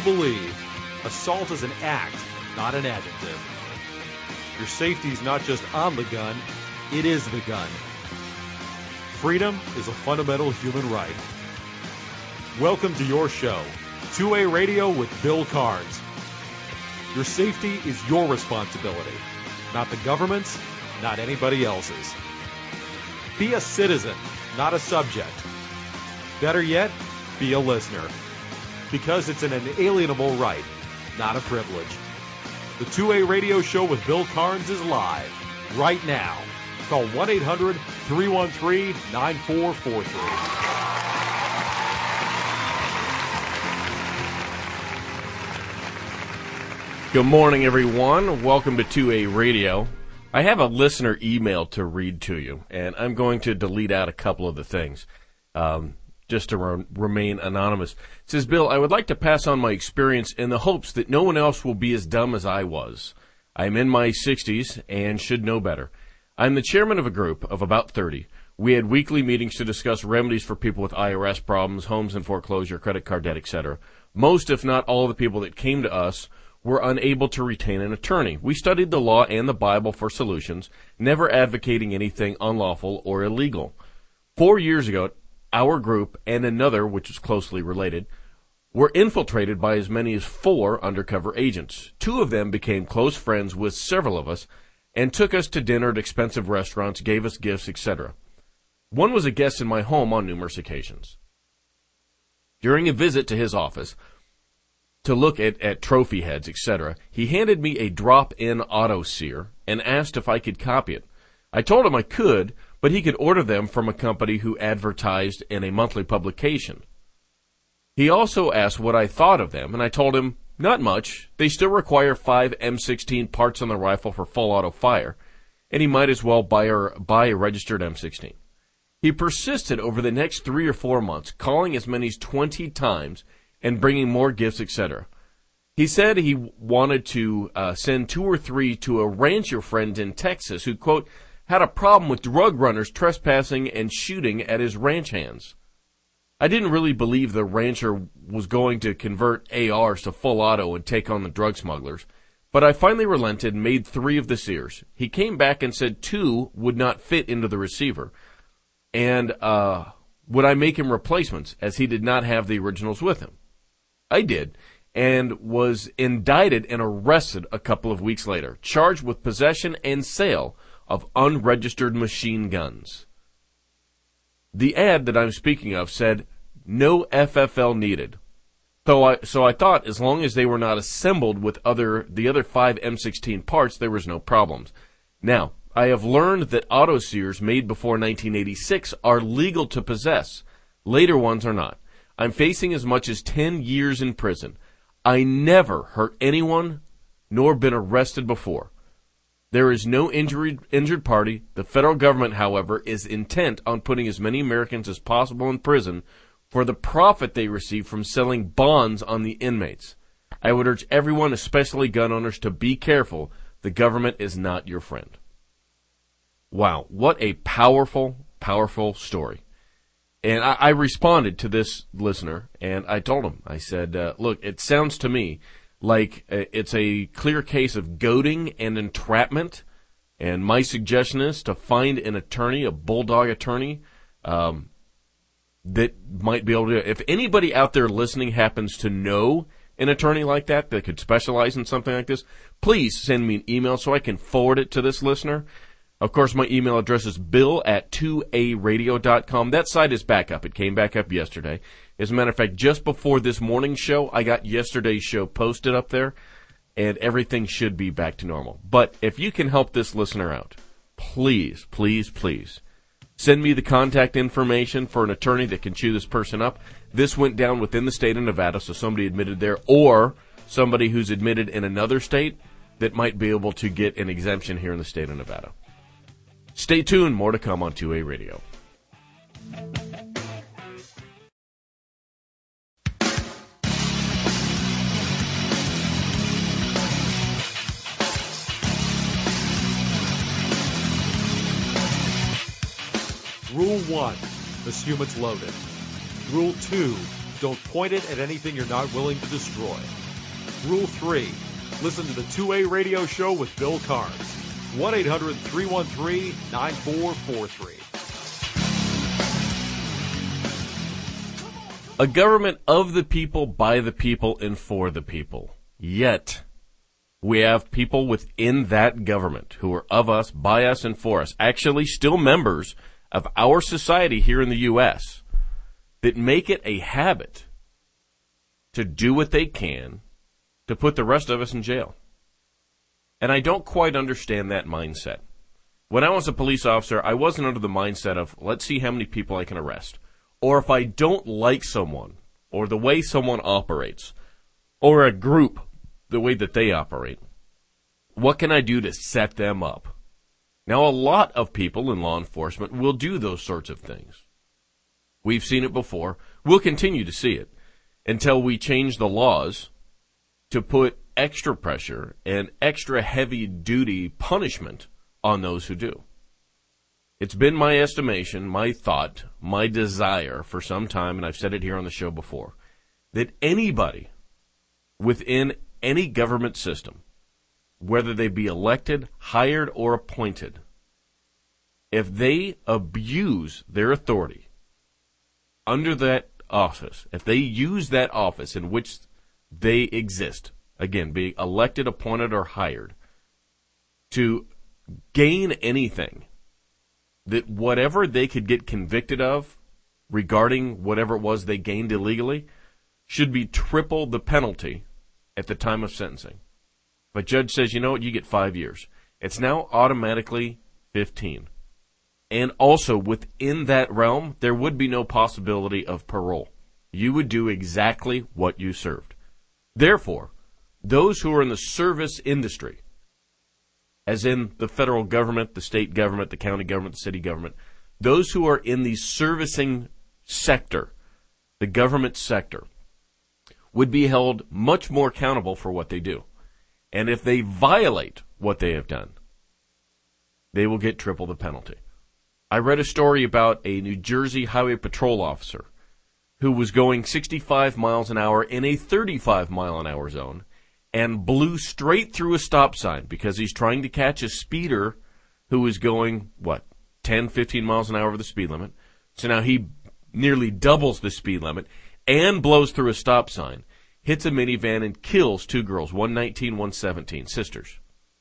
believe, assault is an act, not an adjective. Your safety is not just on the gun, it is the gun. Freedom is a fundamental human right. Welcome to your show, 2A Radio with Bill Carnes. Your safety is your responsibility, not the government's, not anybody else's. Be a citizen, not a subject. Better yet, be a listener. Because it's an inalienable right, not a privilege. The 2A Radio Show with Bill Carnes is live, right now. Call 1-800-313-9443. Good morning, everyone. Welcome to 2A Radio. I have a listener email to read to you, and I'm going to delete out a couple of the things just to remain anonymous. It says, Bill, I would like to pass on my experience in the hopes that no one else will be as dumb as I was. I'm in my 60s and should know better. I'm the chairman of a group of about 30. We had weekly meetings to discuss remedies for people with IRS problems, homes in foreclosure, credit card debt, etc. Most, if not all, of the people that came to us were unable to retain an attorney. We studied the law and the Bible for solutions, never advocating anything unlawful or illegal. 4 years ago, our group and another, which is closely related, were infiltrated by as many as 4 undercover agents. 2 of them became close friends with several of us and took us to dinner at expensive restaurants, gave us gifts, etc. One was a guest in my home on numerous occasions. During a visit to his office to look at trophy heads, etc., he handed me a drop-in auto sear and asked if I could copy it. I told him I could, but he could order them from a company who advertised in a monthly publication. He also asked what I thought of them, and I told him, not much. They still require 5 M16 parts on the rifle for full auto fire, and he might as well buy a registered M16. He persisted over the next 3 or 4 months, calling as many as 20 times and bringing more gifts, etc. He said he wanted to send 2 or 3 to a rancher friend in Texas who, quote, had a problem with drug runners trespassing and shooting at his ranch hands. I didn't really believe the rancher was going to convert ARs to full auto and take on the drug smugglers, but I finally relented and made 3 of the sears. He came back and said 2 would not fit into the receiver, and would I make him replacements, as he did not have the originals with him. I did, and was indicted and arrested a couple of weeks later, charged with possession and sale of unregistered machine guns. The ad that I'm speaking of said, no FFL needed. So I thought as long as they were not assembled with the other 5 M16 parts, there was no problems. Now, I have learned that auto sears made before 1986 are legal to possess. Later ones are not. I'm facing as much as 10 years in prison. I never hurt anyone, nor been arrested before. There is no injured party. The federal government, however, is intent on putting as many Americans as possible in prison for the profit they receive from selling bonds on the inmates. I would urge everyone, especially gun owners, to be careful. The government is not your friend. Wow, what a powerful, powerful story. And I responded to this listener, and I told him, I said, look, it sounds to me like it's a clear case of goading and entrapment, and my suggestion is to find an attorney, a bulldog attorney, that might be able to do it. If anybody out there listening happens to know an attorney like that could specialize in something like this, please send me an email so I can forward it to this listener. Of course, my email address is bill@2aradio.com. That site is back up. It came back up yesterday. As a matter of fact, just before this morning's show, I got yesterday's show posted up there, and everything should be back to normal. But if you can help this listener out, please, please, please, send me the contact information for an attorney that can chew this person up. This went down within the state of Nevada, so somebody admitted there, or somebody who's admitted in another state that might be able to get an exemption here in the state of Nevada. Stay tuned. More to come on 2A Radio. Rule 1, assume it's loaded. Rule 2, don't point it at anything you're not willing to destroy. Rule 3. Listen to the 2A radio show with Bill Carnes. 1-800-313-9443. A government of the people, by the people, and for the people. Yet, we have people within that government who are of us, by us, and for us, actually still members of our society here in the U.S., that make it a habit to do what they can to put the rest of us in jail. And I don't quite understand that mindset. When I was a police officer, I wasn't under the mindset of, let's see how many people I can arrest. Or if I don't like someone, or the way someone operates, or a group, the way that they operate, what can I do to set them up? Now, a lot of people in law enforcement will do those sorts of things. We've seen it before. We'll continue to see it until we change the laws to put extra pressure and extra heavy-duty punishment on those who do. It's been my estimation, my thought, my desire for some time, and I've said it here on the show before, that anybody within any government system, whether they be elected, hired, or appointed, if they abuse their authority under that office, if they use that office in which they exist, again, being elected, appointed, or hired, to gain anything, that whatever they could get convicted of regarding whatever it was they gained illegally should be triple the penalty at the time of sentencing. If a judge says, you know what, you get 5 years, it's now automatically 15. And also within that realm, there would be no possibility of parole. You would do exactly what you served. Therefore, those who are in the service industry, as in the federal government, the state government, the county government, the city government, those who are in the servicing sector, the government sector, would be held much more accountable for what they do. And if they violate what they have done, they will get triple the penalty. I read a story about a New Jersey highway patrol officer who was going 65 miles an hour in a 35 mile an hour zone and blew straight through a stop sign because he's trying to catch a speeder who is going, 10, 15 miles an hour over the speed limit. So now he nearly doubles the speed limit and blows through a stop sign, hits a minivan, and kills two girls, 119, 117, sisters.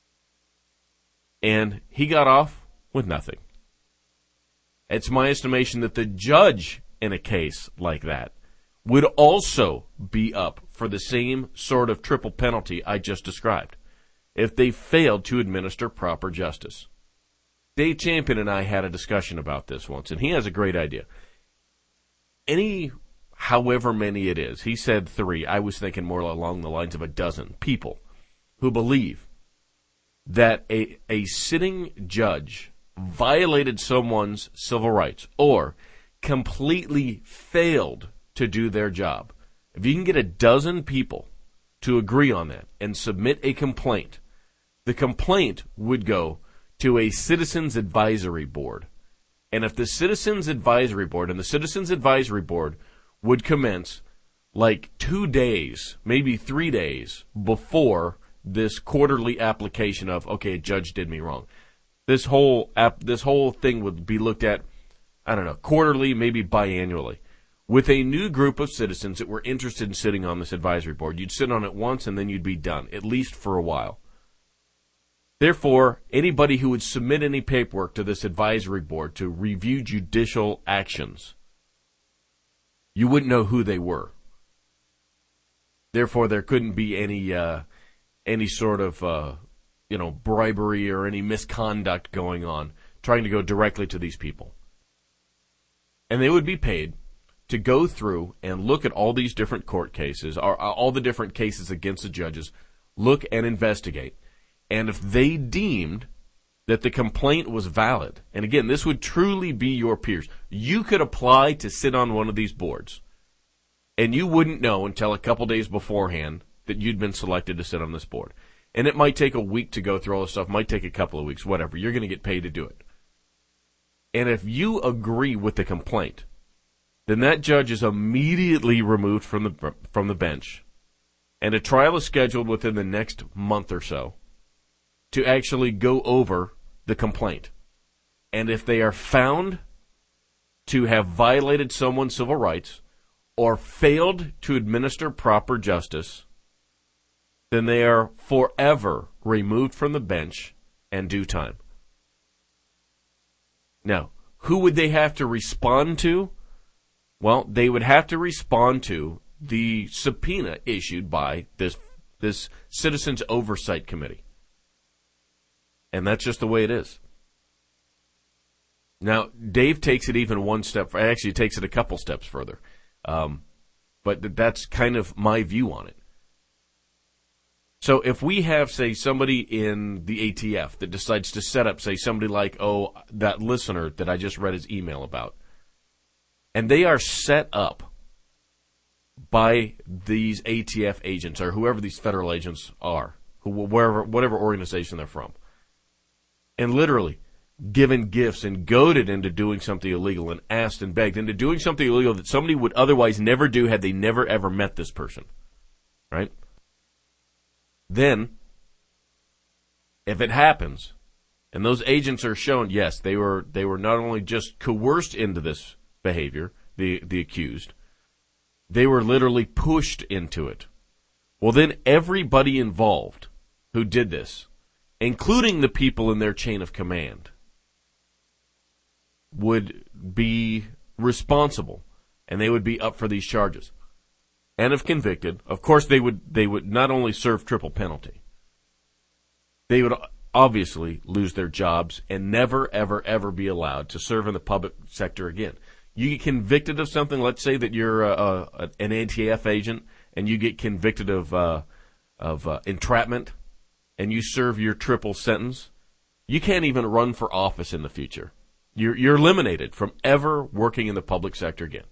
And he got off with nothing. It's my estimation that the judge in a case like that would also be up for the same sort of triple penalty I just described if they failed to administer proper justice. Dave Champion and I had a discussion about this once, and he has a great idea. However many it is, he said 3, I was thinking more along the lines of a dozen people who believe that a sitting judge violated someone's civil rights or completely failed to do their job. If you can get a dozen people to agree on that and submit a complaint, the complaint would go to a Citizens Advisory Board. And if the Citizens Advisory Board, and the Citizens Advisory Board would commence like 2 days, maybe 3 days before this quarterly application of, okay, a judge did me wrong. This whole thing would be looked at, quarterly, maybe biannually, with a new group of citizens that were interested in sitting on this advisory board. You'd sit on it once and then you'd be done, at least for a while. Therefore, anybody who would submit any paperwork to this advisory board to review judicial actions, you wouldn't know who they were. Therefore, there couldn't be any sort of bribery or any misconduct going on, trying to go directly to these people. And they would be paid to go through and look at all these different court cases, or all the different cases against the judges, look and investigate. And if they deemed that the complaint was valid, and again, this would truly be your peers, you could apply to sit on one of these boards, and you wouldn't know until a couple days beforehand that you'd been selected to sit on this board. And it might take a week to go through all this stuff, might take a couple of weeks, whatever. You're going to get paid to do it. And if you agree with the complaint, then that judge is immediately removed from the bench and a trial is scheduled within the next month or so to actually go over the complaint. And if they are found to have violated someone's civil rights or failed to administer proper justice, then they are forever removed from the bench and do time. Now, who would they have to respond to? Well, they would have to respond to the subpoena issued by this Citizens Oversight Committee. And that's just the way it is. Now, Dave takes it even one step, actually takes it a couple steps further. But that's kind of my view on it. So if we have, say, somebody in the ATF that decides to set up, say, somebody like, that listener that I just read his email about, and they are set up by these ATF agents or whoever these federal agents are, whatever organization they're from, and literally given gifts and goaded into doing something illegal and asked and begged into doing something illegal that somebody would otherwise never do had they never ever met this person, right? Then, if it happens, and those agents are shown, yes, they were not only just coerced into this behavior, the accused, they were literally pushed into it. Well, then everybody involved who did this, including the people in their chain of command, would be responsible, and they would be up for these charges. And if convicted, of course they would not only serve triple penalty, they would obviously lose their jobs and never, ever, ever be allowed to serve in the public sector again. You get convicted of something, let's say that you're an ATF agent and you get convicted of entrapment and you serve your triple sentence, you can't even run for office in the future. You're eliminated from ever working in the public sector again.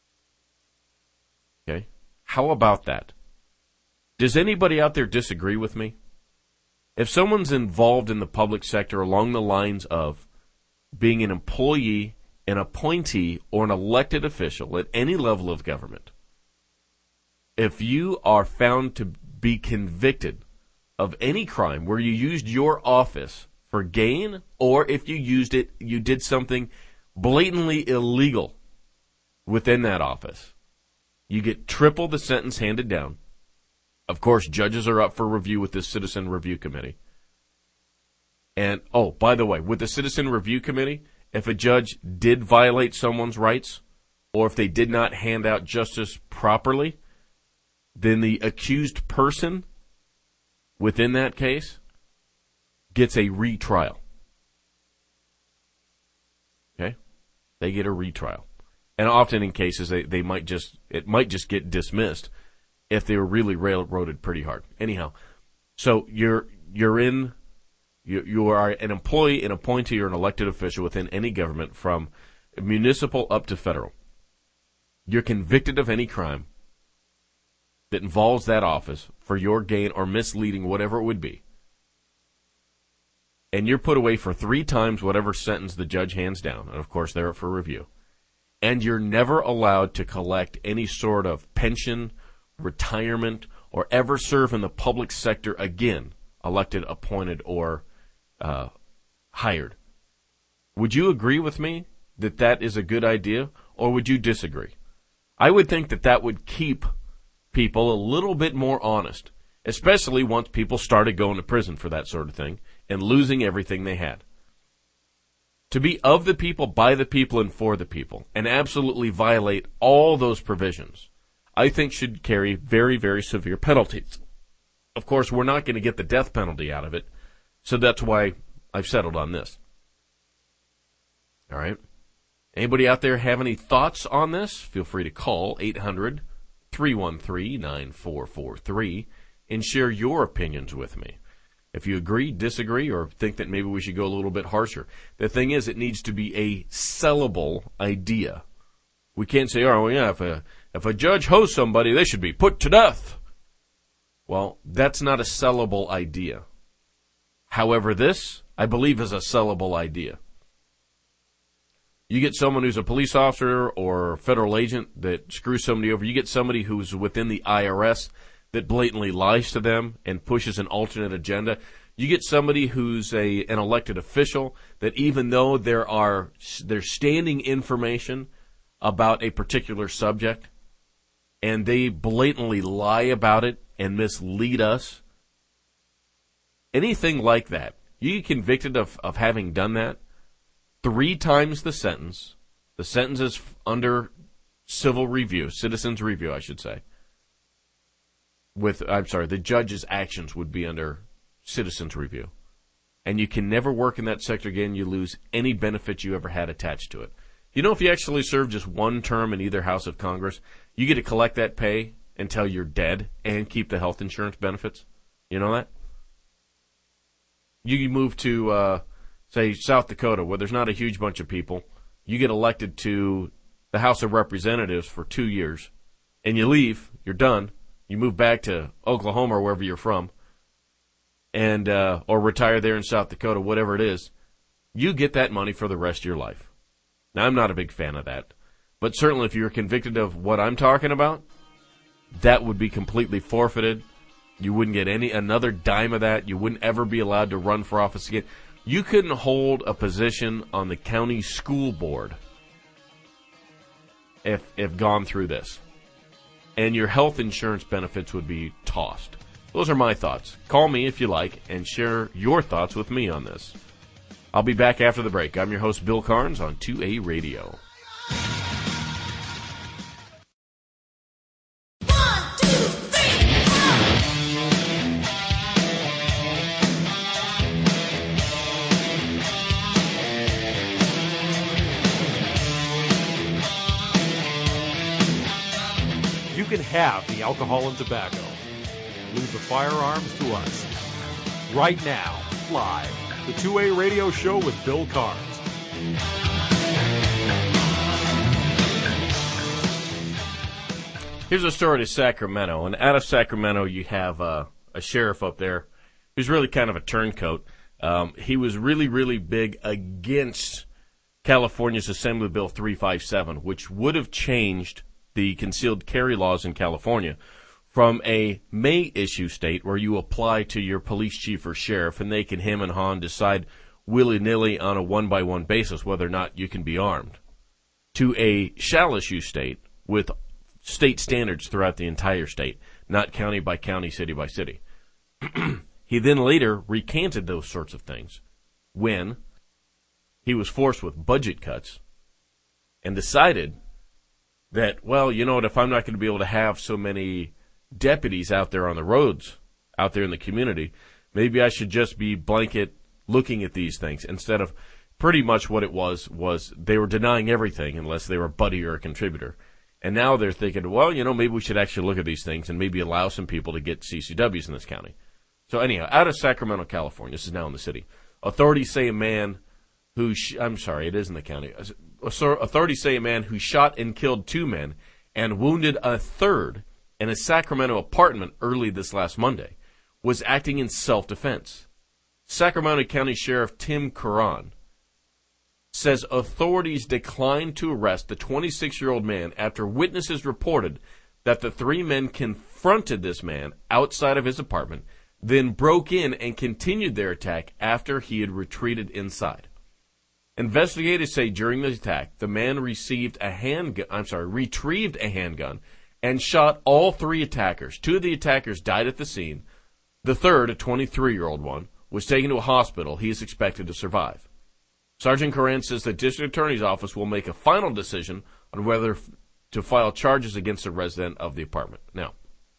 Okay? How about that? Does anybody out there disagree with me? If someone's involved in the public sector along the lines of being an employee, an appointee, or an elected official at any level of government, if you are found to be convicted of any crime where you used your office for gain, or if you did something blatantly illegal within that office, you get triple the sentence handed down. Of course, judges are up for review with this Citizen Review Committee. And, by the way, with the Citizen Review Committee, if a judge did violate someone's rights, or if they did not hand out justice properly, then the accused person within that case gets a retrial. Okay? They get a retrial. And often in cases, it might just get dismissed if they were really railroaded pretty hard. Anyhow, so you are an employee, an appointee, or an elected official within any government from municipal up to federal. You're convicted of any crime that involves that office for your gain or misleading, whatever it would be. And you're put away for 3 times whatever sentence the judge hands down. And, of course, they're up for review. And you're never allowed to collect any sort of pension, retirement, or ever serve in the public sector again, elected, appointed, or hired. Would you agree with me that that is a good idea, or would you disagree? I would think that would keep people a little bit more honest, especially once people started going to prison for that sort of thing and losing everything they had. To be of the people, by the people, and for the people, and absolutely violate all those provisions, I think should carry very, very severe penalties. Of course, we're not going to get the death penalty out of it, so that's why I've settled on this. All right? Anybody out there have any thoughts on this? Feel free to call 800-313-9443 and share your opinions with me. If you agree, disagree, or think that maybe we should go a little bit harsher. The thing is, it needs to be a sellable idea. We can't say, if a judge hosts somebody, they should be put to death. Well, that's not a sellable idea. However, this, I believe, is a sellable idea. You get someone who's a police officer or federal agent that screws somebody over. You get somebody who's within the IRS that blatantly lies to them and pushes an alternate agenda. You get somebody who's an elected official that even though there's standing information about a particular subject and they blatantly lie about it and mislead us, anything like that, you get convicted of having done that, 3 times the sentence. The sentence is under citizens review, I should say. The judge's actions would be under citizens review. And you can never work in that sector again. You lose any benefit you ever had attached to it. You know, if you actually serve just 1 term in either House of Congress, you get to collect that pay until you're dead and keep the health insurance benefits. You know that? You move to, say, South Dakota, where there's not a huge bunch of people. You get elected to the House of Representatives for 2 years, and you leave. You're done. You move back to Oklahoma or wherever you're from, and or retire there in South Dakota, whatever it is. You get that money for the rest of your life. Now, I'm not a big fan of that, but certainly if you're convicted of what I'm talking about, that would be completely forfeited. You wouldn't get another dime of that. You wouldn't ever be allowed to run for office again. You couldn't hold a position on the county school board if gone through this. And your health insurance benefits would be tossed. Those are my thoughts. Call me if you like and share your thoughts with me on this. I'll be back after the break. I'm your host, Bill Carnes, on 2A Radio. You can have the alcohol and tobacco. Leave the firearms to us. Right now, live, the 2A Radio Show with Bill Carnes. Here's a story to Sacramento. And out of Sacramento, you have a sheriff up there who's really kind of a turncoat. He was really, really big against California's Assembly Bill 357, which would have changed the concealed carry laws in California from a may issue state where you apply to your police chief or sheriff and they can hem and haw and decide willy-nilly on a one-by-one basis whether or not you can be armed, to a shall issue state with state standards throughout the entire state, not county by county, city by city. He then later recanted those sorts of things when he was forced with budget cuts and decided that, well, you know what, if I'm not going to be able to have so many deputies out there on the roads, out there in the community, maybe I should just be blanket looking at these things instead of pretty much what it was they were denying everything unless they were a buddy or a contributor. And now they're thinking, well, you know, maybe we should actually look at these things and maybe allow some people to get CCWs in this county. So anyhow, out of Sacramento, California, this is now in the city, authorities say a man who, it is in the county. Authorities say a man who shot and killed 2 men and wounded a third in a Sacramento apartment early this last Monday was acting in self-defense. Sacramento County Sheriff Tim Curran says authorities declined to arrest the 26-year-old man after witnesses reported that the 3 men confronted this man outside of his apartment, then broke in and continued their attack after he had retreated inside. Investigators say during the attack, the man retrieved a handgun and shot all 3 attackers. 2 of the attackers died at the scene. The third, a 23-year-old one, was taken to a hospital. He is expected to survive. Sergeant Curran says the district attorney's office will make a final decision on whether to file charges against a resident of the apartment. Now,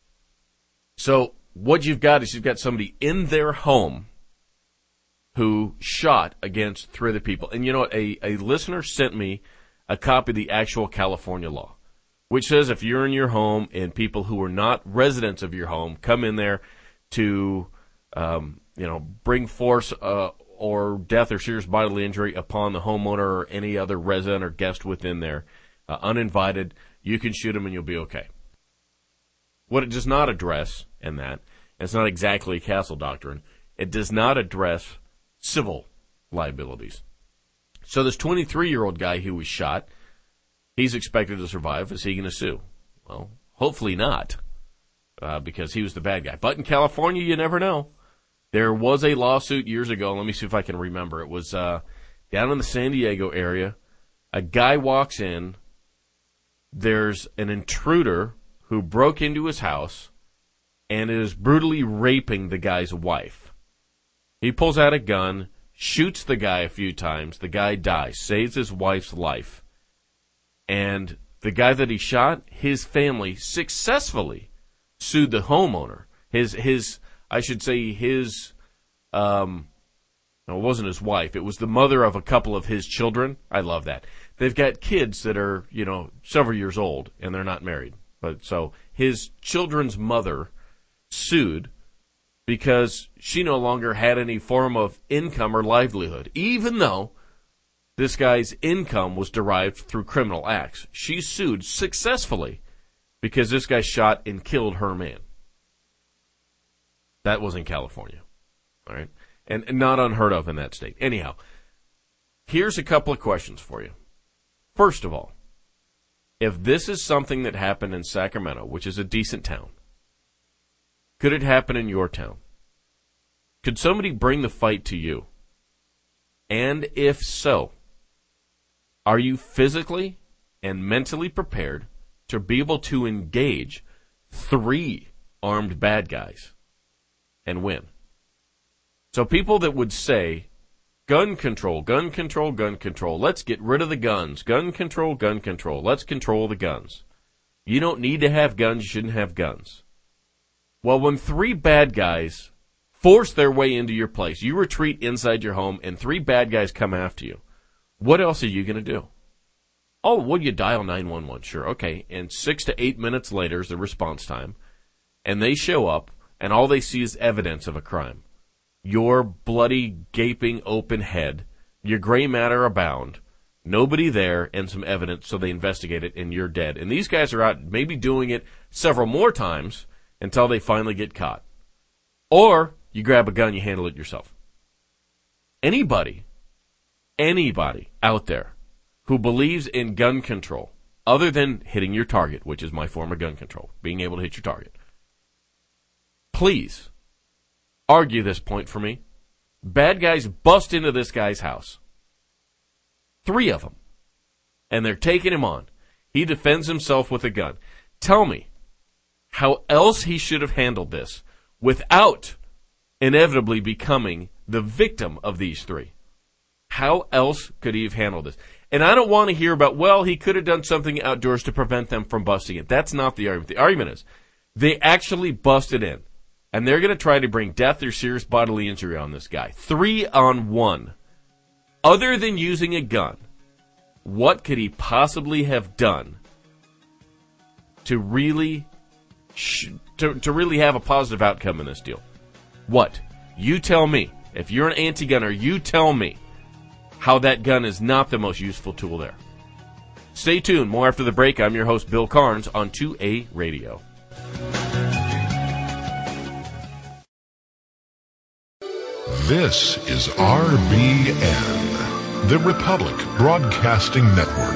so what you've got is you've got somebody in their home who shot against 3 other people. And you know what? A listener sent me a copy of the actual California law, which says if you're in your home and people who are not residents of your home come in there to, bring force or death or serious bodily injury upon the homeowner or any other resident or guest within there, uninvited, you can shoot them and you'll be okay. What it does not address in that, and it's not exactly a castle doctrine, it does not address civil liabilities. So this 23-year-old guy who was shot, he's expected to survive. Is he going to sue? Well, hopefully not. because he was the bad guy. But in California, you never know. There was a lawsuit years ago. Let me see if I can remember. It was down in the San Diego area. A guy walks in. There's an intruder who broke into his house and is brutally raping the guy's wife. He pulls out a gun, shoots the guy a few times. The guy dies, saves his wife's life. And the guy that he shot, his family successfully sued the homeowner. His no, it wasn't his wife. It was the mother of a couple of his children. I love that. They've got kids that are, several years old, and they're not married. But so his children's mother sued because she no longer had any form of income or livelihood, even though this guy's income was derived through criminal acts. She sued successfully because this guy shot and killed her man. That was in California, all right? And not unheard of in that state. Anyhow, here's a couple of questions for you. First of all, if this is something that happened in Sacramento, which is a decent town, could it happen in your town? Could somebody bring the fight to you? And if so, are you physically and mentally prepared to be able to engage 3 armed bad guys and win? So people that would say, gun control, gun control, gun control, let's get rid of the guns, gun control, let's control the guns. You don't need to have guns, you shouldn't have guns. Well, when 3 bad guys force their way into your place, you retreat inside your home, and 3 bad guys come after you, what else are you going to do? Oh, well, you dial 911, sure, okay. And 6 to 8 minutes later is the response time, and they show up, and all they see is evidence of a crime. Your bloody, gaping, open head, your gray matter abound, nobody there, and some evidence, so they investigate it, and you're dead. And these guys are out maybe doing it several more times until they finally get caught. Or you grab a gun, you handle it yourself. Anybody out there who believes in gun control, other than hitting your target, which is my form of gun control, being able to hit your target, please argue this point for me. Bad guys bust into this guy's house. 3 of them. And they're taking him on. He defends himself with a gun. Tell me how else he should have handled this without inevitably becoming the victim of these 3. How else could he have handled this? And I don't want to hear about, well, he could have done something outdoors to prevent them from busting it. That's not the argument. The argument is they actually busted in. And they're going to try to bring death or serious bodily injury on this guy. 3 on 1. Other than using a gun, what could he possibly have done to really have a positive outcome in this deal? What? You tell me. If you're an anti-gunner, you tell me how that gun is not the most useful tool there. Stay tuned. More after the break. I'm your host, Bill Carnes, on 2A Radio. This is RBN, the Republic Broadcasting Network.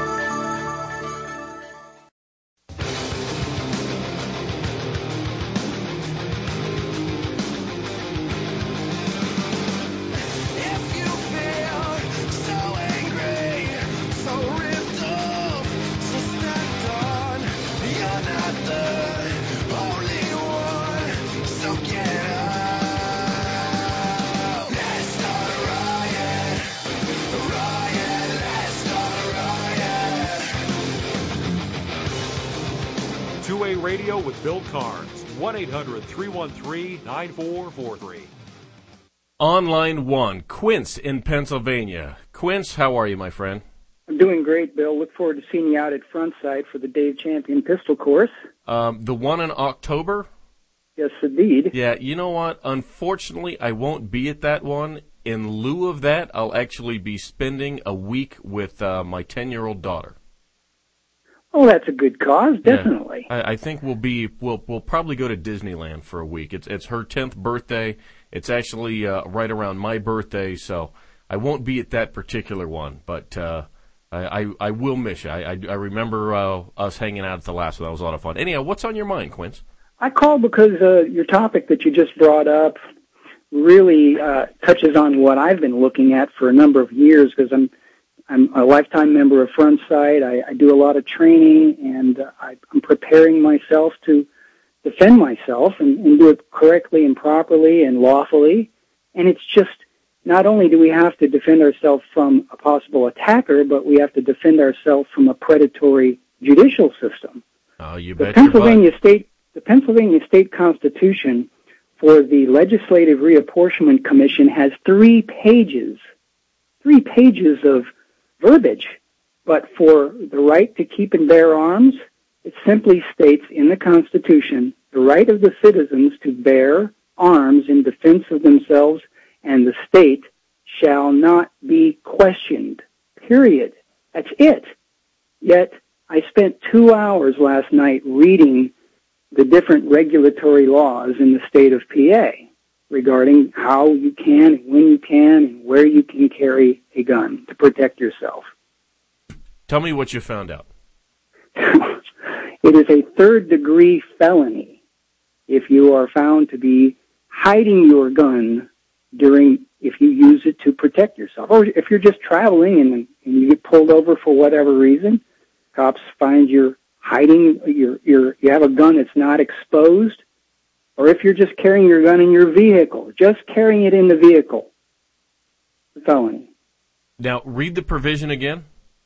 Radio with Bill Carnes, 1-800-313-9443. On line 1, Quince in Pennsylvania. Quince, how are you, my friend? I'm doing great, Bill. Look forward to seeing you out at Frontside for the Dave Champion Pistol Course. The one in October? Yes, indeed. Yeah, you know what? Unfortunately, I won't be at that one. In lieu of that, I'll actually be spending a week with my 10-year-old daughter. Oh, that's a good cause, definitely. Yeah, I think we'll probably go to Disneyland for a week. It's her 10th birthday. It's actually right around my birthday, so I won't be at that particular one. But I will miss you. I remember us hanging out at the last one. That was a lot of fun. Anyhow, what's on your mind, Quince? I called because your topic that you just brought up really touches on what I've been looking at for a number of years, because I'm a lifetime member of Frontsight. I do a lot of training, and I'm preparing myself to defend myself and do it correctly and properly and lawfully. And it's just, not only do we have to defend ourselves from a possible attacker, but we have to defend ourselves from a predatory judicial system. Oh, you The bet Pennsylvania State Constitution for the Legislative Reapportionment Commission has 3 pages of verbiage. But for the right to keep and bear arms, it simply states in the Constitution the right of the citizens to bear arms in defense of themselves and the state shall not be questioned. Period. That's it. Yet, I spent 2 hours last night reading the different regulatory laws in the state of PA regarding how you can, and when you can, and where you can carry a gun to protect yourself. Tell me what you found out. It is a third-degree felony if you are found to be hiding your gun if you use it to protect yourself. Or if you're just traveling and you get pulled over for whatever reason, cops find you're hiding, you have a gun that's not exposed, or if you're just carrying your gun in your vehicle, just carrying it in the vehicle, it's a felony. Now, read the provision again.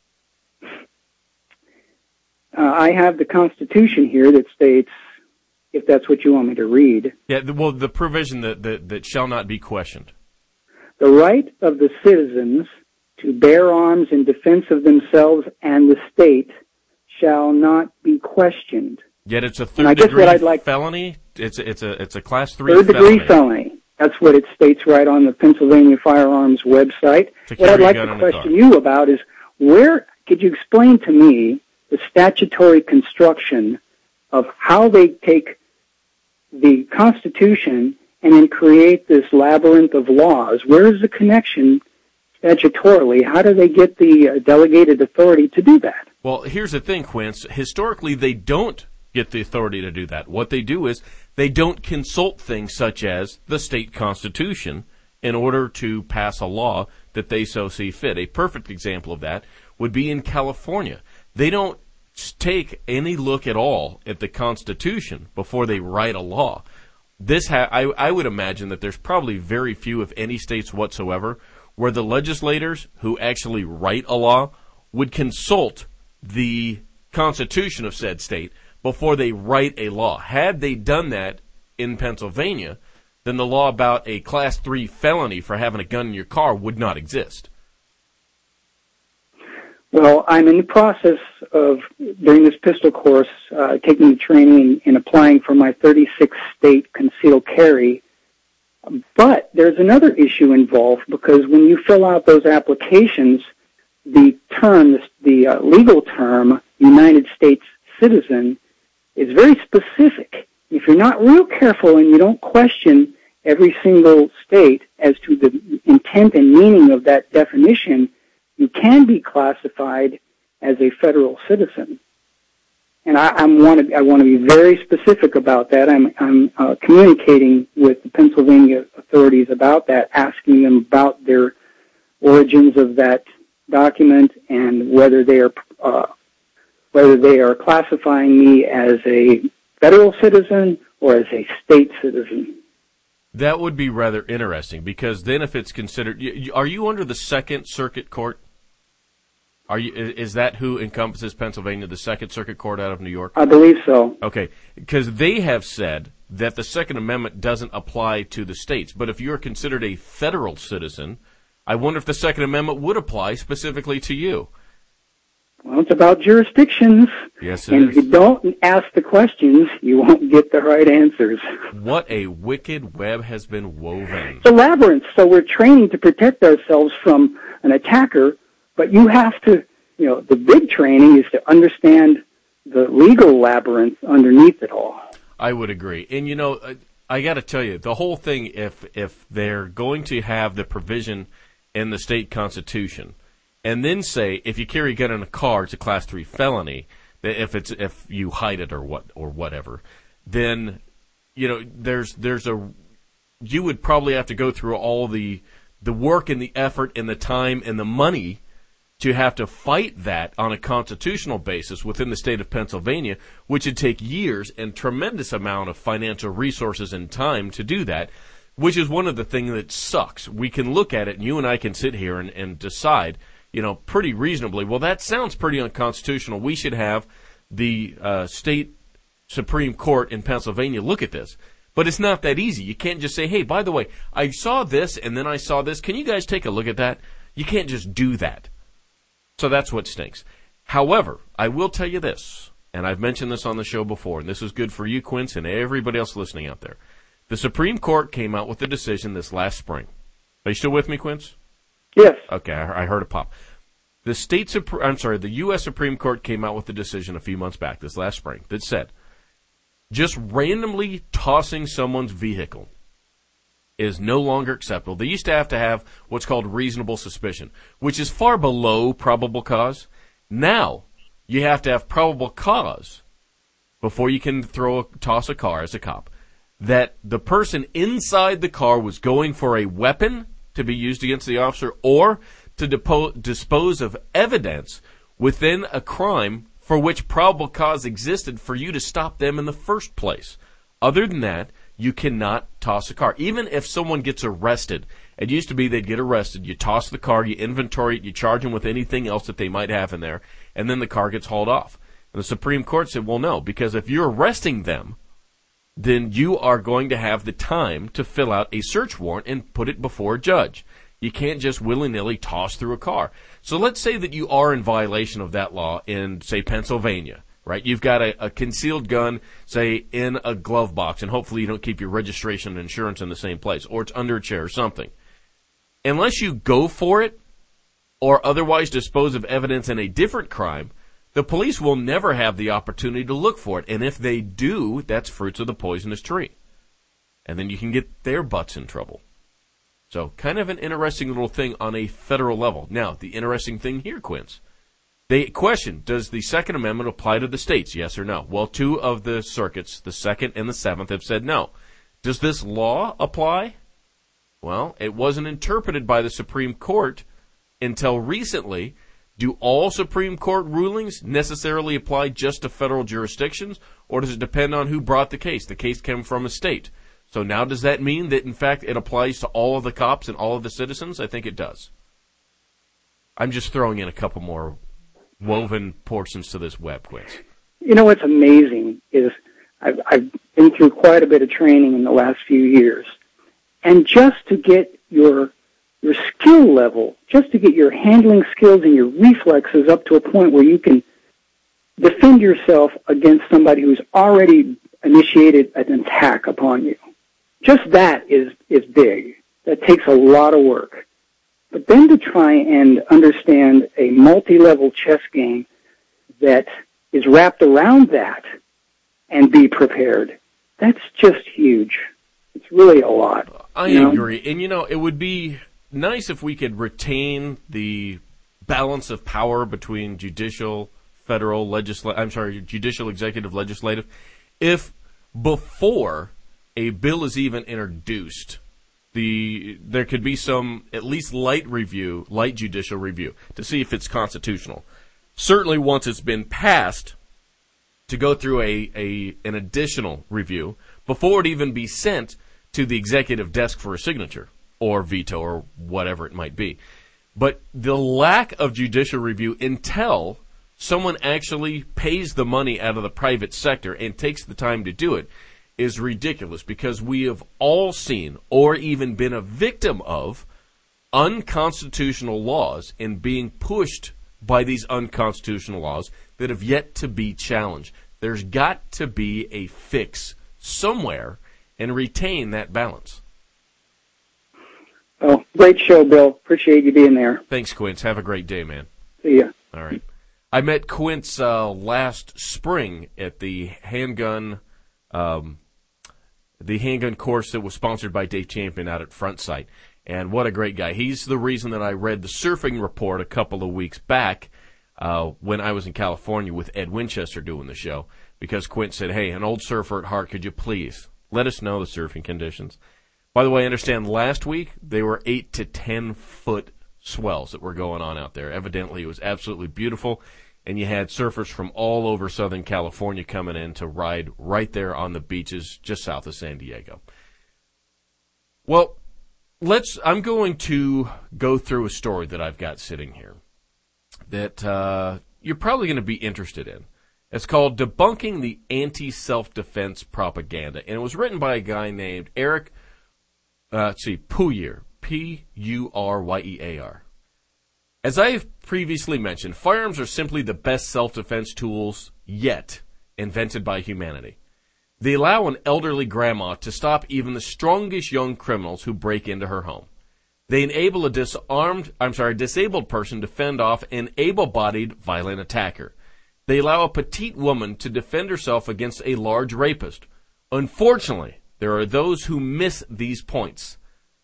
I have the Constitution here that states, if that's what you want me to read. Yeah, the provision that shall not be questioned. The right of the citizens to bear arms in defense of themselves and the state shall not be questioned. Yet it's a third-degree felony? It's a Class 3 felony. Third-degree felony. That's what it states right on the Pennsylvania Firearms website. What I'd like to question you about is, could you explain to me the statutory construction of how they take the Constitution and then create this labyrinth of laws? Where is the connection statutorily? How do they get the delegated authority to do that? Well, here's the thing, Quince. Historically, they don't get the authority to do that. What they do is they don't consult things such as the state constitution in order to pass a law that they so see fit. A perfect example of that would be in California. They don't take any look at all at the Constitution before they write a law. I would imagine that there's probably very few, if any, states whatsoever where the legislators who actually write a law would consult the Constitution of said state before they write a law. Had they done that in Pennsylvania, then the law about a Class 3 felony for having a gun in your car would not exist. Well, I'm in the process of, during this pistol course, taking the training and applying for my 36-state concealed carry. But there's another issue involved, because when you fill out those applications, the legal term, United States citizen, is very specific. If you're not real careful and you don't question every single state as to the intent and meaning of that definition, you can be classified as a federal citizen. And I want to be very specific about that. I'm communicating with the Pennsylvania authorities about that, asking them about their origins of that document and whether they are classifying me as a federal citizen or as a state citizen. That would be rather interesting, because then if it's considered, are you under the Second Circuit Court? Is that who encompasses Pennsylvania, the Second Circuit Court out of New York? I believe so. Okay, because they have said that the Second Amendment doesn't apply to the states. But if you're considered a federal citizen, I wonder if the Second Amendment would apply specifically to you. Well, it's about jurisdictions. Yes, it is. And if you don't ask the questions, you won't get the right answers. What a wicked web has been woven. It's a labyrinth, so we're training to protect ourselves from an attacker, but you have to, the big training is to understand the legal labyrinth underneath it all. I would agree. And, I got to tell you, the whole thing, if they're going to have the provision in the state constitution, and then say if you carry a gun in a car, it's a Class 3 felony, if you hide it or whatever, then, you would probably have to go through all the work and the effort and the time and the money to have to fight that on a constitutional basis within the state of Pennsylvania, which would take years and tremendous amount of financial resources and time to do that, which is one of the things that sucks. We can look at it, and you and I can sit here and decide, pretty reasonably, well, that sounds pretty unconstitutional. We should have the state Supreme Court in Pennsylvania look at this. But it's not that easy. You can't just say, hey, by the way, I saw this and then I saw this. Can you guys take a look at that? You can't just do that. So that's what stinks. However, I will tell you this, and I've mentioned this on the show before, and this is good for you, Quince, and everybody else listening out there. The Supreme Court came out with a decision this last spring. Are you still with me, Quince? Yes. Okay, I heard it pop. The U.S. Supreme Court came out with a decision a few months back, this last spring, that said, just randomly tossing someone's vehicle is no longer acceptable. They used to have what's called reasonable suspicion, which is far below probable cause. Now, you have to have probable cause before you can toss a car as a cop, that the person inside the car was going for a weapon to be used against the officer or to dispose of evidence within a crime for which probable cause existed for you to stop them in the first place. Other than that, you cannot toss a car. Even if someone gets arrested, it used to be they'd get arrested, you toss the car, you inventory it, you charge them with anything else that they might have in there, and then the car gets hauled off. And the Supreme Court said, well, no, because if you're arresting them, then you are going to have the time to fill out a search warrant and put it before a judge. You can't just willy-nilly toss through a car. So let's say that you are in violation of that law in, say, Pennsylvania, right? You've got a concealed gun, say, in a glove box, and hopefully you don't keep your registration and insurance in the same place, or it's under a chair or something. Unless you go for it or otherwise dispose of evidence in a different crime, the police will never have the opportunity to look for it. And if they do, that's fruits of the poisonous tree. And then you can get their butts in trouble. So kind of an interesting little thing on a federal level. Now, the interesting thing here, Quince, they question, does the Second Amendment apply to the states, yes or no? Well, two of the circuits, the Second and the Seventh, have said no. Does this law apply? Well, it wasn't interpreted by the Supreme Court until recently. Do all Supreme Court rulings necessarily apply just to federal jurisdictions, or does it depend on who brought the case? The case came from a state. So now does that mean that, in fact, it applies to all of the cops and all of the citizens? I think it does. I'm just throwing in a couple more woven portions to this web quiz. You know what's amazing is I've been through quite a bit of training in the last few years, and just to get your skill level, just to get your handling skills and your reflexes up to a point where you can defend yourself against somebody who's already initiated an attack upon you. Just that is big. That takes a lot of work. But then to try and understand a multi-level chess game that is wrapped around that and be prepared, that's just huge. It's really a lot. I agree. And, it would be nice if we could retain the balance of power between judicial, judicial, executive, legislative. If before a bill is even introduced, there could be some at least light judicial review to see if it's constitutional. Certainly once it's been passed, to go through an additional review before it even be sent to the executive desk for a signature or veto or whatever it might be. But the lack of judicial review until someone actually pays the money out of the private sector and takes the time to do it is ridiculous, because we have all seen or even been a victim of unconstitutional laws and being pushed by these unconstitutional laws that have yet to be challenged. There's got to be a fix somewhere and retain that balance. Oh, great show, Bill. Appreciate you being there. Thanks, Quince. Have a great day, man. See ya. All right. I met Quince last spring at the handgun course that was sponsored by Dave Champion out at Front Sight. And what a great guy. He's the reason that I read the surfing report a couple of weeks back when I was in California with Ed Winchester doing the show. because Quint said, hey, an old surfer at heart, could you please let us know the surfing conditions? By the way, I understand last week they were 8 to 10 foot swells that were going on out there. Evidently, it was absolutely beautiful, and you had surfers from all over Southern California coming in to ride right there on the beaches just south of San Diego. Well, I'm going to go through a story that I've got sitting here that you're probably going to be interested in. It's called Debunking the Anti-Self-Defense Propaganda, and it was written by a guy named Eric Puryear, Puryear. As I have previously mentioned, firearms are simply the best self-defense tools yet invented by humanity. They allow an elderly grandma to stop even the strongest young criminals who break into her home. They enable a disabled person to fend off an able-bodied violent attacker. They allow a petite woman to defend herself against a large rapist. Unfortunately, there are those who miss these points.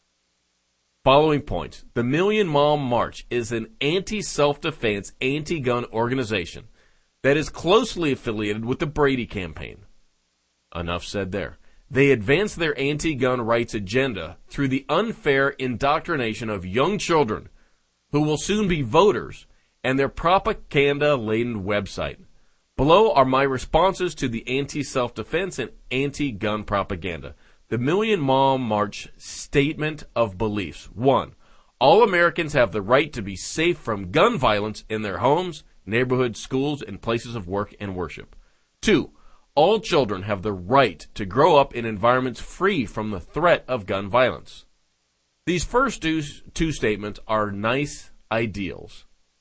Following points. The Million Mile March is an anti-self-defense, anti-gun organization that is closely affiliated with the Brady campaign. Enough said there. They advance their anti-gun rights agenda through the unfair indoctrination of young children who will soon be voters and their propaganda-laden website. Below are my responses to the anti-self-defense and anti-gun propaganda. The Million Mile March Statement of Beliefs. 1. All Americans have the right to be safe from gun violence in their homes, neighborhoods, schools, and places of work and worship. 2. All children have the right to grow up in environments free from the threat of gun violence. These first two statements are nice ideals.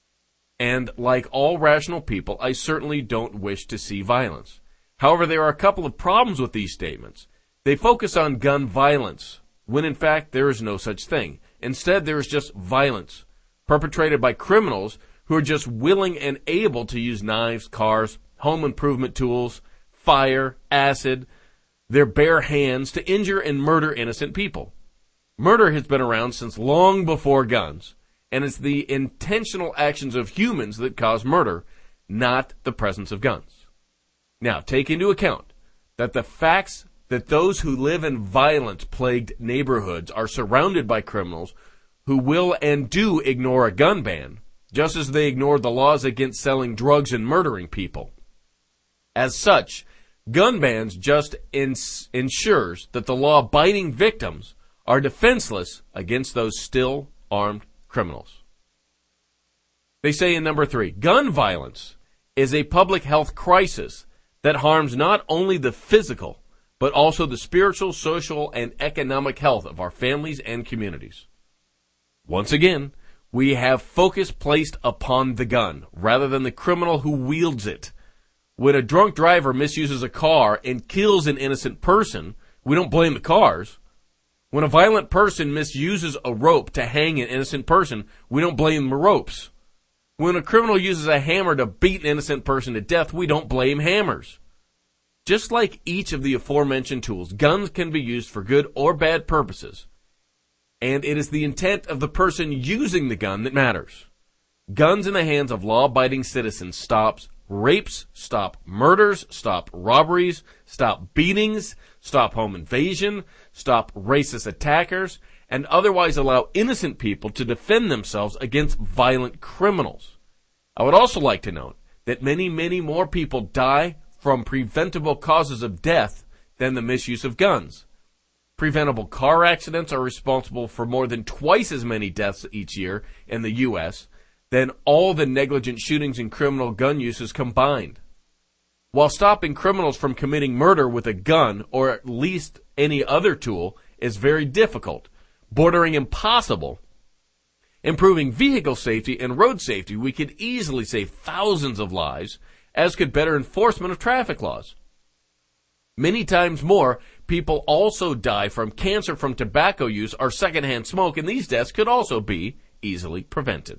And like all rational people, I certainly don't wish to see violence. However, there are a couple of problems with these statements. They focus on gun violence, when in fact there is no such thing. Instead, there is just violence, perpetrated by criminals who are just willing and able to use knives, cars, home improvement tools, fire, acid, their bare hands to injure and murder innocent people. Murder has been around since long before guns, and it's the intentional actions of humans that cause murder, not the presence of guns. Now, take into account that the facts that those who live in violence-plagued neighborhoods are surrounded by criminals who will and do ignore a gun ban, just as they ignored the laws against selling drugs and murdering people. As such, gun bans just ensures that the law-abiding victims are defenseless against those still armed criminals. They say in number 3, gun violence is a public health crisis that harms not only the physical, but also the spiritual, social, and economic health of our families and communities. Once again, we have focus placed upon the gun rather than the criminal who wields it. When a drunk driver misuses a car and kills an innocent person, we don't blame the cars. When a violent person misuses a rope to hang an innocent person, we don't blame the ropes. When a criminal uses a hammer to beat an innocent person to death, we don't blame hammers. Just like each of the aforementioned tools, guns can be used for good or bad purposes. And it is the intent of the person using the gun that matters. Guns in the hands of law-abiding citizens stops rapes, stop murders, stop robberies, stop beatings, stop home invasion, stop racist attackers, and otherwise allow innocent people to defend themselves against violent criminals. I would also like to note that many, many more people die from preventable causes of death than the misuse of guns. Preventable car accidents are responsible for more than twice as many deaths each year in the U.S. than all the negligent shootings and criminal gun uses combined. While stopping criminals from committing murder with a gun or at least any other tool is very difficult, bordering impossible, improving vehicle safety and road safety, we could easily save thousands of lives, as could better enforcement of traffic laws. Many times more, people also die from cancer from tobacco use or secondhand smoke, and these deaths could also be easily prevented.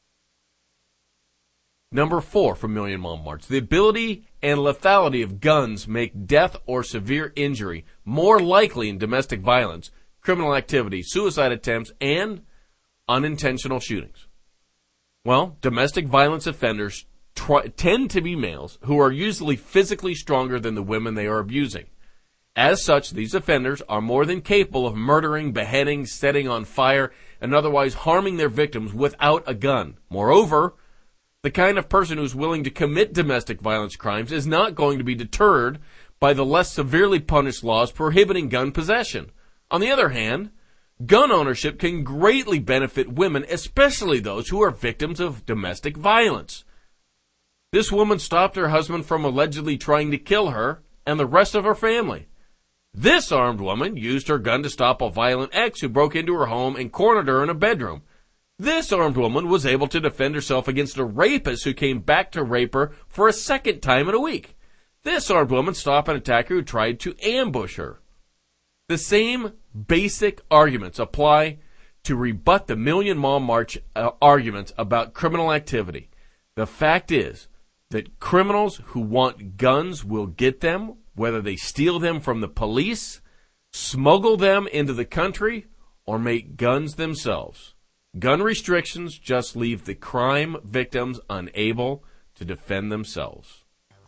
Number 4 from Million Mile March. The ability and lethality of guns make death or severe injury more likely in domestic violence, criminal activity, suicide attempts, and unintentional shootings. Well, domestic violence offenders tend to be males who are usually physically stronger than the women they are abusing. As such, these offenders are more than capable of murdering, beheading, setting on fire, and otherwise harming their victims without a gun. Moreover, the kind of person who's willing to commit domestic violence crimes is not going to be deterred by the less severely punished laws prohibiting gun possession. On the other hand, gun ownership can greatly benefit women, especially those who are victims of domestic violence. This woman stopped her husband from allegedly trying to kill her and the rest of her family. This armed woman used her gun to stop a violent ex who broke into her home and cornered her in a bedroom. This armed woman was able to defend herself against a rapist who came back to rape her for a second time in a week. This armed woman stopped an attacker who tried to ambush her. The same basic arguments apply to rebut the Million Mile March arguments about criminal activity. The fact is that criminals who want guns will get them, whether they steal them from the police, smuggle them into the country, or make guns themselves. Gun restrictions just leave the crime victims unable to defend themselves.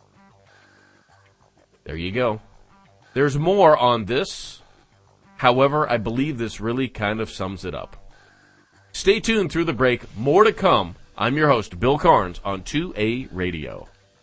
There you go. There's more on this. However, I believe this really kind of sums it up. Stay tuned through the break. More to come. I'm your host, Bill Carnes, on 2A Radio.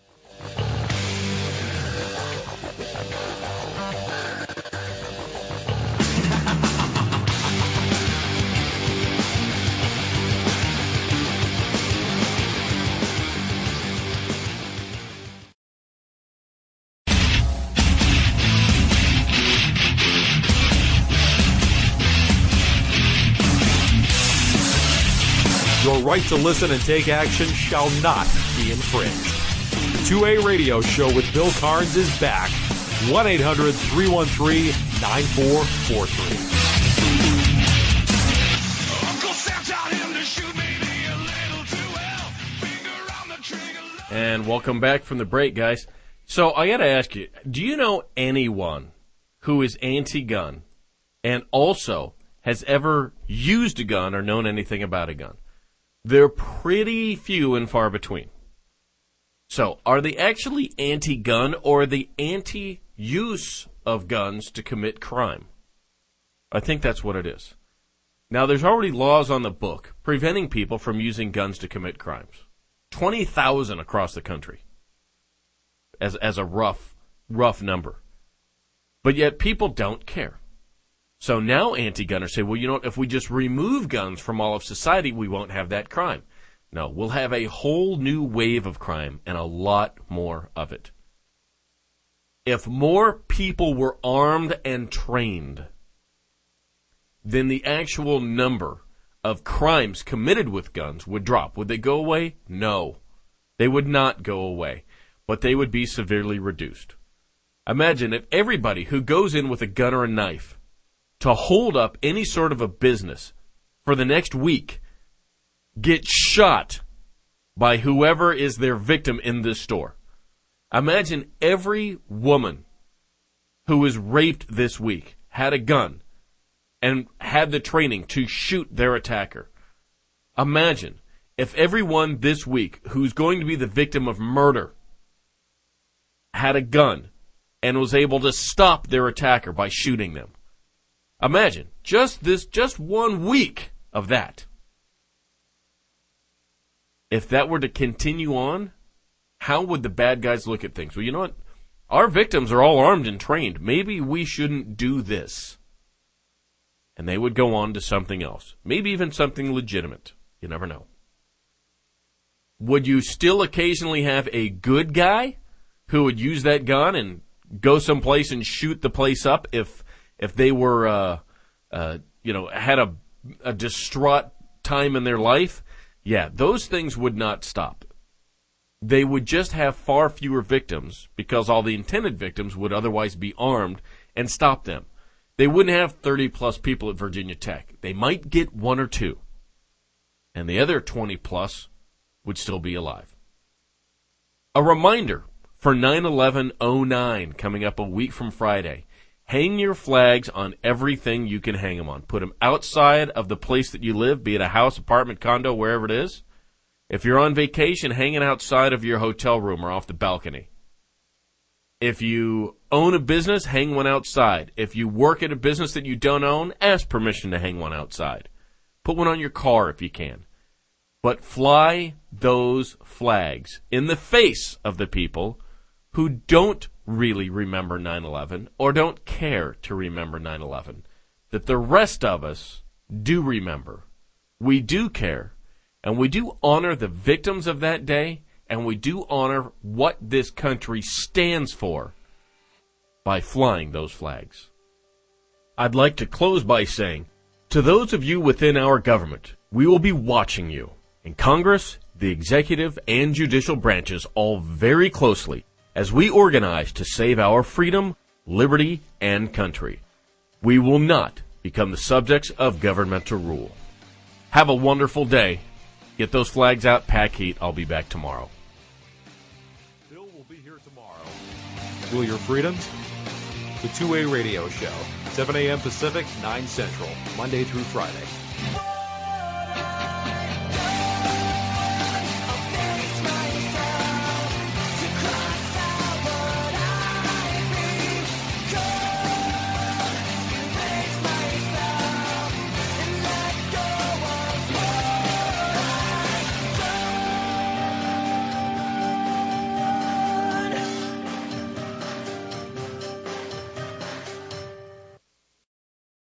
Your right to listen and take action shall not be infringed. The 2A Radio Show with Bill Carnes is back. 1-800-313-9443. And welcome back from the break, guys. So I got to ask you, do you know anyone who is anti-gun and also has ever used a gun or known anything about a gun? They're pretty few and far between. So, are they actually anti-gun or are they anti-use of guns to commit crime? I think that's what it is. Now, there's already laws on the book preventing people from using guns to commit crimes. 20,000 across the country as a rough number. But yet people don't care. So now anti-gunners say, well, you know what, if we just remove guns from all of society, we won't have that crime. No, we'll have a whole new wave of crime and a lot more of it. If more people were armed and trained, then the actual number of crimes committed with guns would drop. Would they go away? No. They would not go away, but they would be severely reduced. Imagine if everybody who goes in with a gun or a knife to hold up any sort of a business for the next week gets shot by whoever is their victim in this store. Imagine every woman who was raped this week had a gun and had the training to shoot their attacker. Imagine if everyone this week who's going to be the victim of murder had a gun and was able to stop their attacker by shooting them. Imagine just 1 week of that. If that were to continue on, how would the bad guys look at things? Well, you know what? Our victims are all armed and trained. Maybe we shouldn't do this. And they would go on to something else. Maybe even something legitimate. You never know. Would you still occasionally have a good guy who would use that gun and go someplace and shoot the place up if they were, had a distraught time in their life? Yeah, those things would not stop. They would just have far fewer victims because all the intended victims would otherwise be armed and stop them. They wouldn't have 30-plus people at Virginia Tech. They might get 1 or 2. And the other 20-plus would still be alive. A reminder for 9/11/09 coming up a week from Friday. Hang your flags on everything you can hang them on. Put them outside of the place that you live, be it a house, apartment, condo, wherever it is. If you're on vacation, hanging outside of your hotel room or off the balcony. If you own a business, hang one outside. If you work at a business that you don't own, ask permission to hang one outside. Put one on your car if you can. But fly those flags in the face of the people who don't really remember 9/11 or don't care to remember 9/11. That the rest of us do remember. We do care. And we do honor the victims of that day, and we do honor what this country stands for by flying those flags. I'd like to close by saying, to those of you within our government, we will be watching you in Congress, the executive, and judicial branches all very closely as we organize to save our freedom, liberty, and country. We will not become the subjects of governmental rule. Have a wonderful day. Get those flags out, pack heat. I'll be back tomorrow. Bill will be here tomorrow. Will your freedoms? The 2A Radio Show, 7 a.m. Pacific, 9 Central, Monday through Friday.